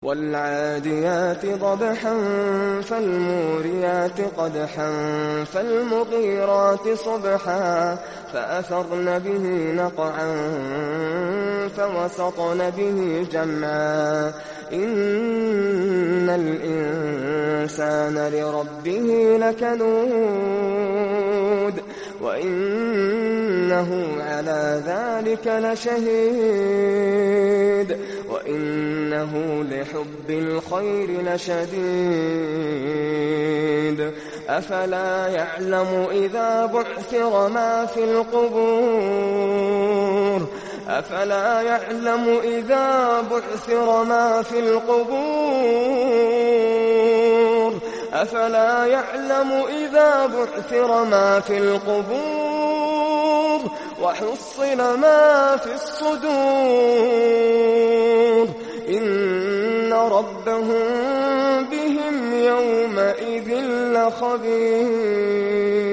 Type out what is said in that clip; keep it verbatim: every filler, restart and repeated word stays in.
وَالْعَادِيَاتِ ضَبْحًا فَالْمُورِيَاتِ قَدْحًا فَالْمُغِيرَاتِ صُبْحًا فَأَثَرْنَ بِهِ نَقْعًا فَوَسَطْنَ بِهِ جَمْعًا إِنَّ الْإِنسَانَ لِرَبِّهِ لَكَنُودٌ وَإِنَّهُ عَلَى ذَلِكَ لَشَهِيدٌ وَإِنَّهُ لِحُبِّ الْخَيْرِ لَشَدِيدٌ أَفَلَا يَعْلَمُ إِذَا بُعْثِرَ مَا فِي الْقُبُورِ أَفَلَا يَعْلَمُ إِذَا بُعْثِرَ مَا فِي الْقُبُورِ أَفَلَا يَعْلَمُ إِذَا بُعْثِرَ مَا فِي الْقُبُورِ وَحُصِّلَ مَا فِي الصُّدُورِ إِنَّ رَبَّهُم بِهِمْ يَوْمَئِذٍ لَّخَبِيرٌ